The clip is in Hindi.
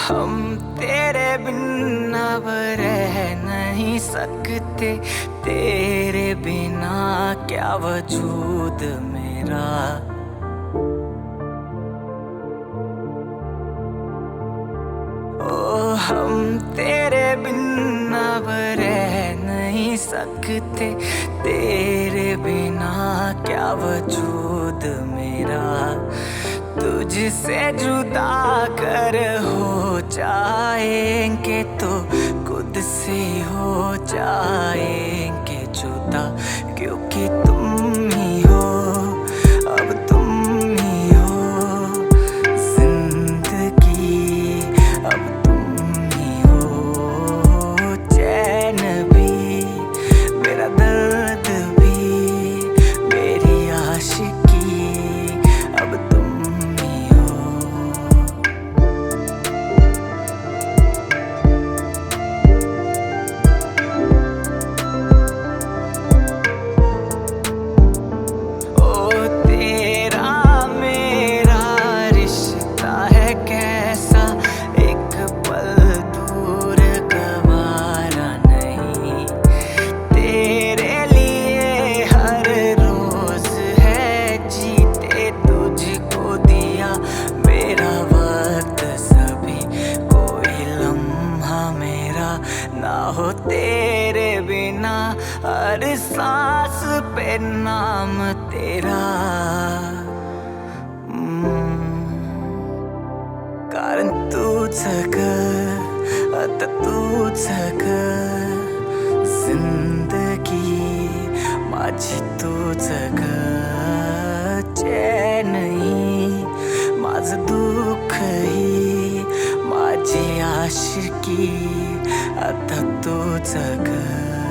हम तेरे बिन अब रह नहीं सकते, तेरे बिना क्या वजूद मेरा। ओ हम तेरे बिन अब रह नहीं सकते, तेरे बिना क्या वजूद मेरा। तुझसे जुदा कर हो जाएंगे तो खुद से हो जाएंगे जुदा, क्योंकि तुम ही हो, अब तुम ही हो जिंदगी, अब तुम ही हो चैन भी, मेरा दर्द भी, मेरी आशिकी, अब तुम ही हो। ओ तेरा मेरा रिश्ता है कैसा, एक पल दूर गवारा नहीं। तेरे लिए हर रोज है जीते तुझको दिया मेरा वक्त सभी, कोई लम्हा मेरा ना हो तेरे बिना, हर सांस पे नाम तेरा। कारण तूच ग, आता तूच ग, जिंदगी माझी तूच ग, चैनही माझं दुःखही, माझी आशिकी आता तूच ग।